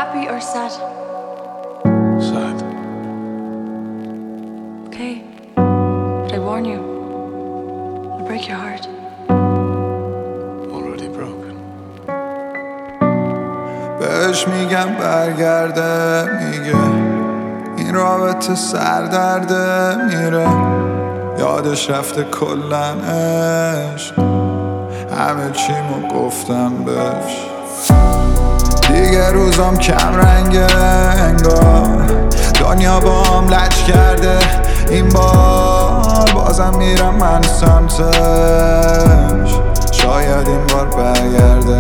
happy or sad? Sad. Okay, but I warn you, it'll break your heart. Already broken. بهش میگم برگرده، میگه این رابطه سردرده، میره یادش رفته کلن عشق، همه چیمو گفتم بهش. دیگه روزام کم رنگه انگار دنیا با هم لج کرده، این بار بازم میرم من سمتش، شاید این بار برگرده،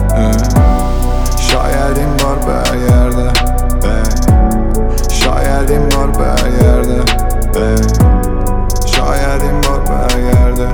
شاید این بار برگرده، شاید این بار برگرده، شاید این بار برگرده،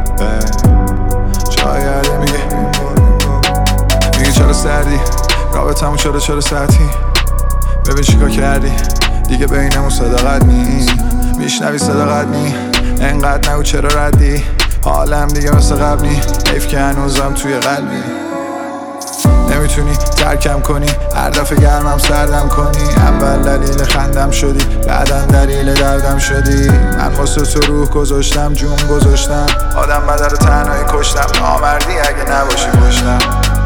شاید این بار. میگه چرا سردی رابطمون، چرا سطحی، ببین چیکار کردی دیگه بینمون صداقت نی، میشنوی صداقت نی، انقدر نگو چرا ردی، حالم دیگه مثل قبلی، حیف که هنوزم توی قلبی. نمیتونی ترکم کنی، هر دفعه گرمم سردم کنی، اول دلیل خندم شدی، بعدم دلیل دردم شدی. من واسه تو روح گذاشتم، جون گذاشتم، آدم بدر تنهایی کشتم، نامردی اگه نباشی پشتم.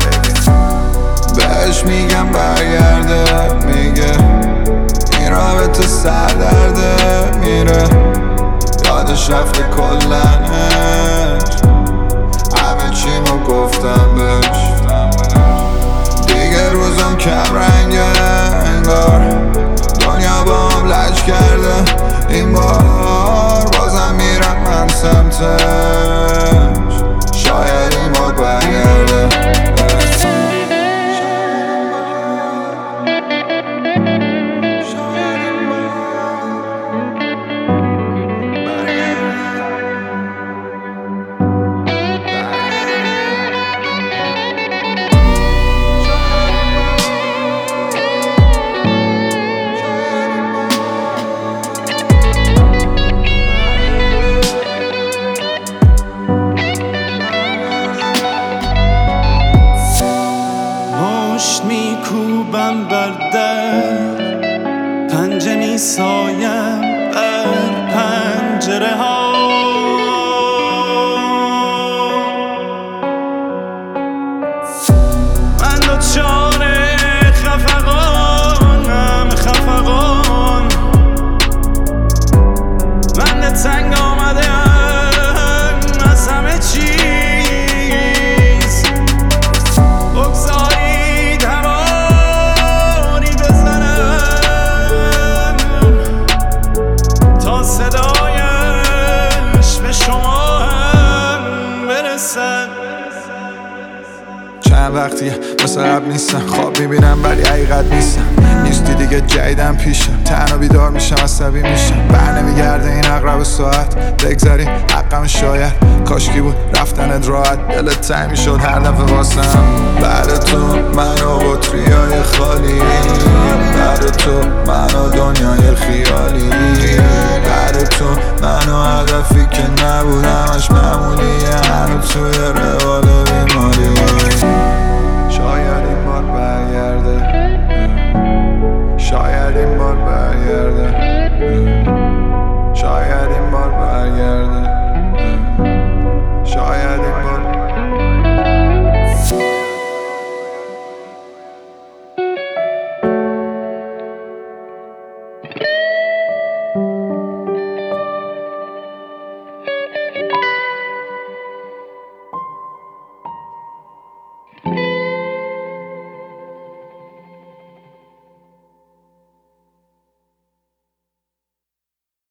بهش میگم برگرده، میگه این رابطه سردرده، میره یادش رفته کلنش، همه چیمو گفتم بهش. دیگه روزم کم رنگه انگار دنیا با هم لج کرده، این بار بازم میرم من سمتش، شاید این بار برگرده. میکوبم بر در، پنجه میسایم بر پنجره ها، من دچار خفقانم، خفقان من تنگ آمده ام از همه چیز، چند وقتیه مثل قبل نیستم، خواب میبینم ولی حقیقت نیستم، نیستی دیگه جدیدم پیشم، تنها بیدار میشم عصبی میشم، بر نمیگرده این اقرب ساعت، بگذاری حقم شاید، کاشکی بود رفتنت راحت، دلت تنگ میشد هر دفعه واسم. بعد تو من و بطریای خالی، بعد تو من و دنیای خیالی، بعد تو من و هدفی که نبودمش معمولیه، هنو توی روال بیماری. شاید این بار برگرده، شاید این بار برگرده.